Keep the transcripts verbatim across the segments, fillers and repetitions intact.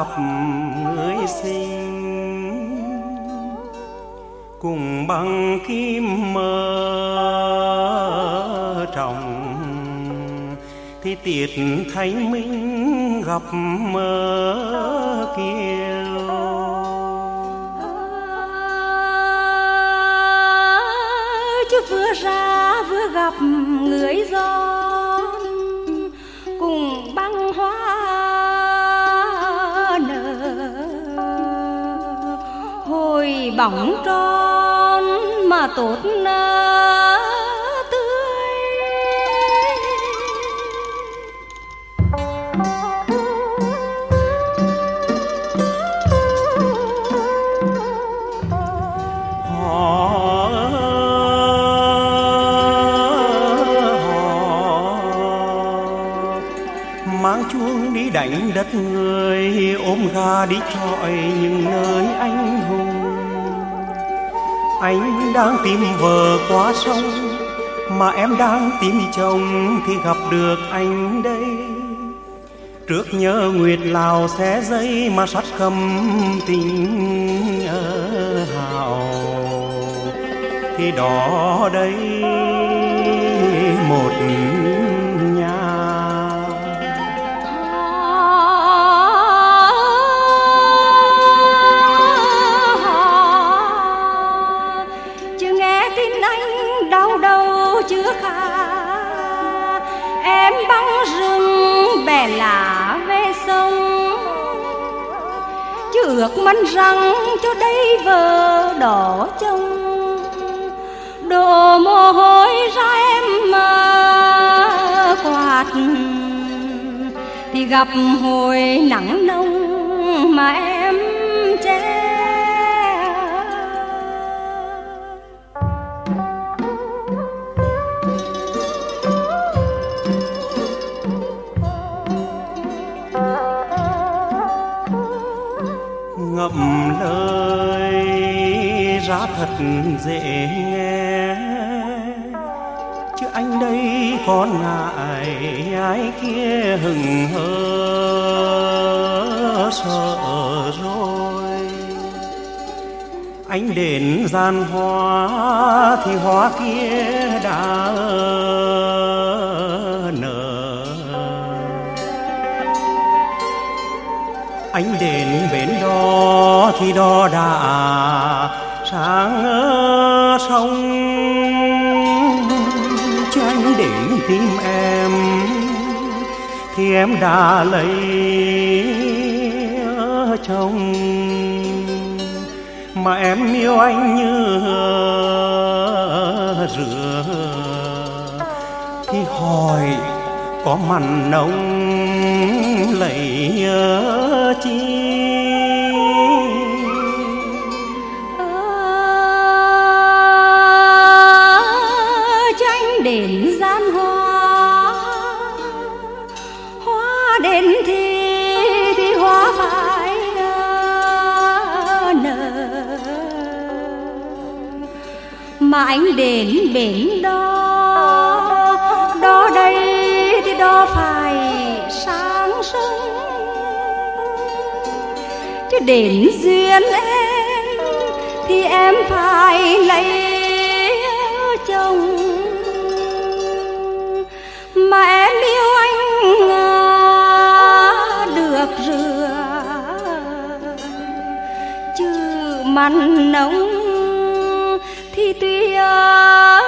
gặp người xinh, cùng bằng kim mơ trọng thì tiết thanh minh gặp mơ kiều. Chứ vừa ra vừa gặp người gió, cùng băng hoa nở, hồi bóng tròn mà tốt nở tươi. Mang chuông đi đánh đất người, ôm gà đi trọi những nơi anh hùng. Anh đang tìm vợ qua sông, mà em đang tìm chồng thì gặp được anh đây. Trước nhớ nguyệt lào xé dây mà sắt cầm tình ở hào, thì đó đây một chưa khá. Em băng rừng bè lá về sông, chứ ước mong rằng cho đây vợ đỏ chồng. Đổ mồ hôi ra em mà quạt, thì gặp hồi nắng nông mà em che. Ngậm lời ra thật dễ nghe, chứ anh đây còn ngại ai kia hừng hờ sợ rồi. Anh đến gian hoa thì hoa kia đã nở. Anh đến bên đó thì đó đã sáng sông, chứ anh đến tìm em thì em đã lấy chồng. Mà em yêu anh như rửa thì hỏi có mặn nồng lấy chi. Tranh đến gian hoa, hoa đến thì thì hoa phải nở. Mà anh đến bến đó, đó đây thì đó phải sáng sớm. Chứ đến duyên em thì em phải lấy chồng. Mà em yêu anh được rửa, chứ mặn nồng thì tuy anh.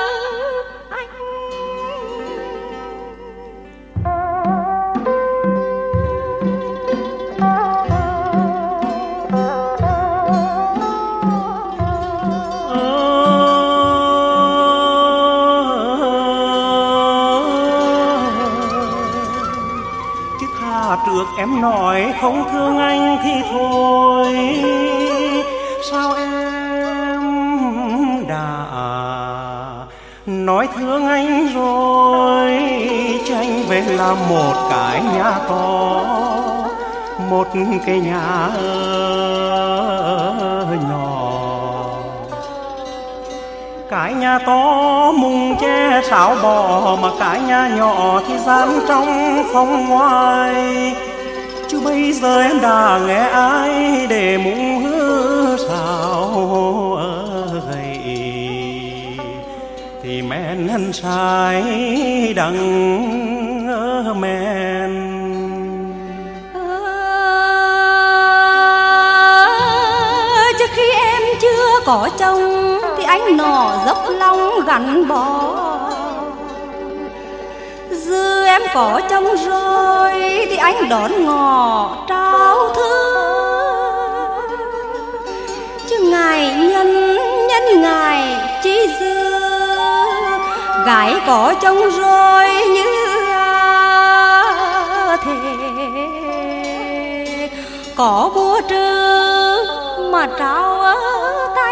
Trước em nói không thương anh thì thôi, sao em đã nói thương anh rồi. Tranh về làm một cái nhà to, một cái nhà nhỏ. Cái nhà to mùng che sáo bò, mà cái nhà nhỏ thì gian trong phòng ngoài. chứ bây giờ em đã nghe ai để muốn hứa sao gầy thì men hân sai đắng men. Trước khi em chưa có chồng thì anh nọ dốc lòng gắn bó. Giờ em có chồng rồi thì anh đón ngọ trao thương. Chứ ngài nhân nhân ngài chỉ dư gái có chồng rồi như thế có búa trừ mà trao ở tay.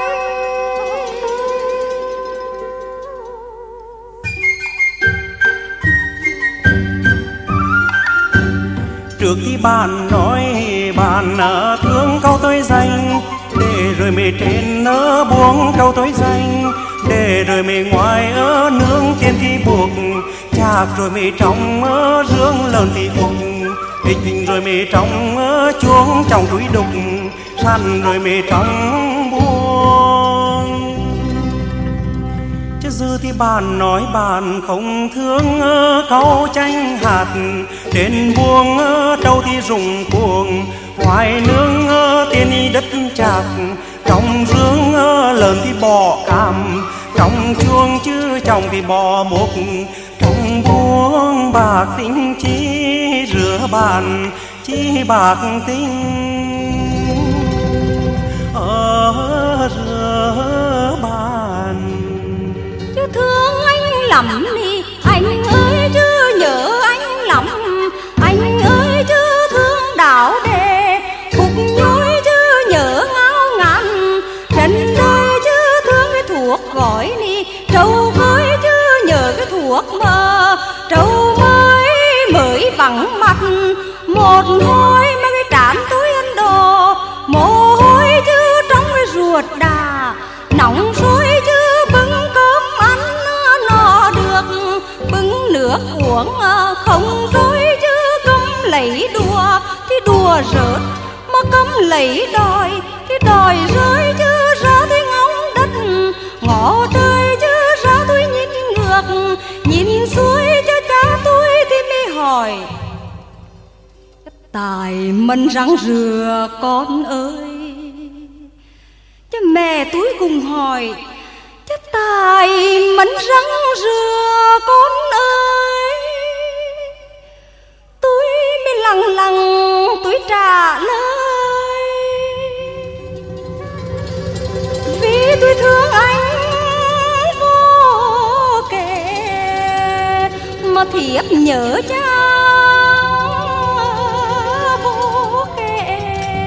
Trước khi bạn nói bạn thương câu tôi dành, để rồi mê trên nỡ buông câu tôi dành, để rồi mê ngoài ở nương tiền thì buộc, chạc rồi mê trong ở rương lợn thì ục, ích hình rồi mê trong ở chuông trong túi đục, săn rồi mê trong buông. Chứ dư thì bạn nói bạn không thương câu tranh hạt, trên buông trâu thì rụng cuồng, hoài nương tiền đi đất chạc, trong rương lợn thì bò cam, trong chuông chứ chồng thì bò mục, trong buông bạc tính chi rửa bàn chi bạc tính ở rửa bàn. Chứ thương anh lắm đi anh ơi, chứ nhớ anh lắm anh ơi, chứ thương đảo đề khúc nhối, chứ nhớ ngao ngàn trần đời, chứ thương cái thuộc gói ni trâu với, chứ nhớ cái thuộc mơ trâu mới mới vắng mặt một hồi mà cái trán tôi ăn đồ mồ hôi, chứ trong cái ruột đà nóng sôi, chứ bưng cơm ăn nó được bưng nước uống không trôi, chứ cấm lấy đùa thì đùa rớt mà cấm lấy đòi thì đòi rơi, chứ ra thì ngóng đất ngõ trời, chứ ra tôi nhìn ngược nhìn xuôi, chứ cha tôi thì mới hỏi tài mân răng rửa con ơi. Chứ mẹ tôi cùng hỏi chứ tài mân răng rửa con ơi. Tôi mới lặng lặng tôi trả lời vì tôi thương anh vô kể mà thiếp nhớ cha vô kể.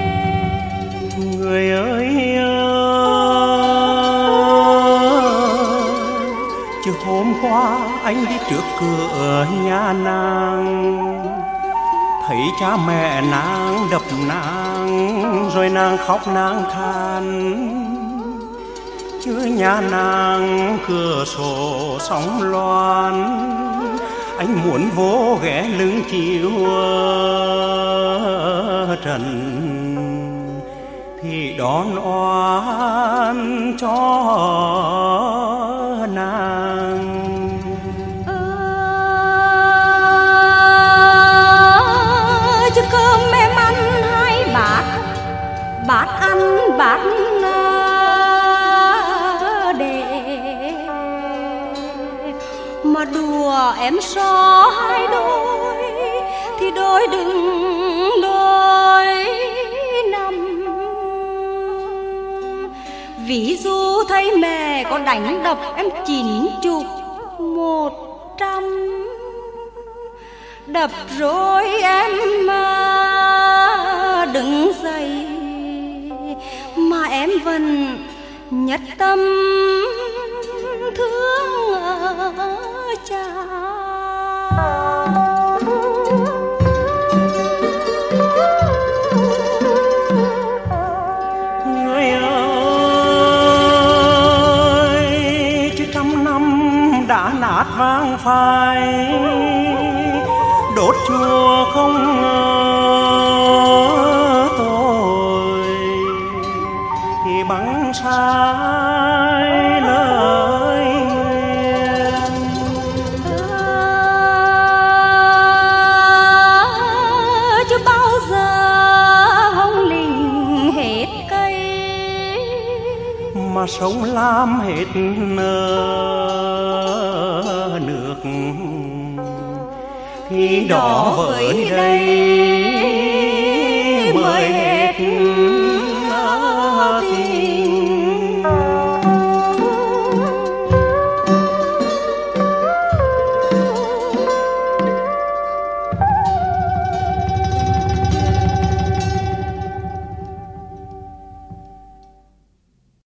Người ơi chứ hôm qua anh đi trước cửa nhà nàng, thấy cha mẹ nàng đập nàng rồi nàng khóc nàng than, chứ nhà nàng cửa sổ sóng loan, anh muốn vô ghé lưng chiều trần thì đón oan cho nàng. Ờ, chứ cơm em ăn hai bát, bát ăn bát để mà đùa em so hai đôi thì đôi đừng đôi nằm. Ví dụ thấy mẹ có đánh đập em chín chục một trăm, đập rồi em mà đứng dậy mà em vẫn nhất tâm thương cha. Người ơi chứ trăm năm đã nát vang phai, đốt chùa không ngờ sông Lam hết nước, khi đó với đây mới hết